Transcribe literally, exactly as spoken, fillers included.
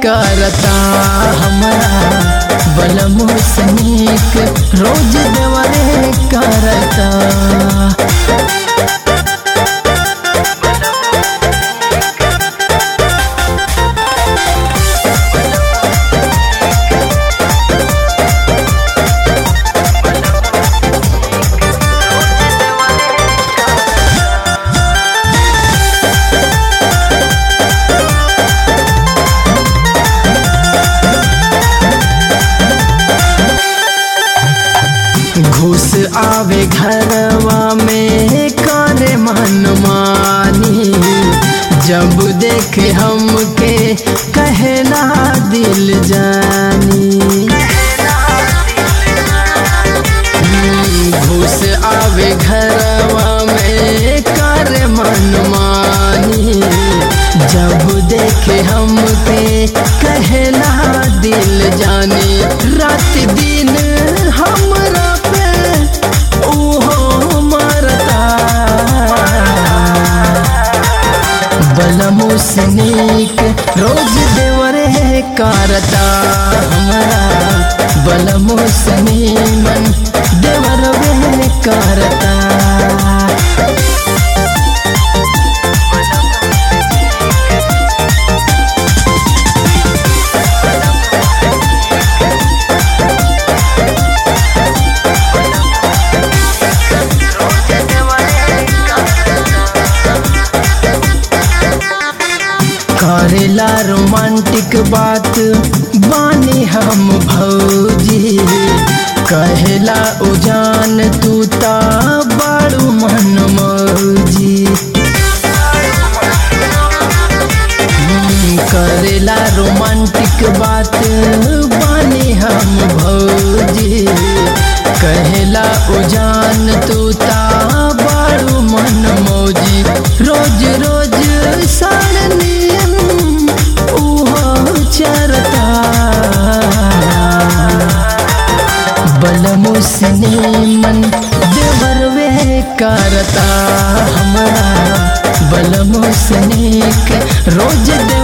करता हमरा बलमु सनीक रोज देवरे करता। घुस आवे घरवा में करे मनमानी, जब देखे हमके कहना दिल जानी। घुस आवे घरवा में करे मनमानी, जब देखे हमके कहना दिल जानी। रात दिन हमरा बलमु सनीक रोज देवरे करता हमरा बलमु सनीमन देवरवे करता। करेला रोमांटिक बात बानी हम भौजी, कहेला उजान तू ता बड़ू मन मौजी। करेला रोमांटिक बात बानी हम भौजी, कहेला उजान तू ता बड़ू मन मौजी। रोज रोज साड़नी चरता बलमु सनीमन देवरवे करता हमरा बलमु सनीक रोज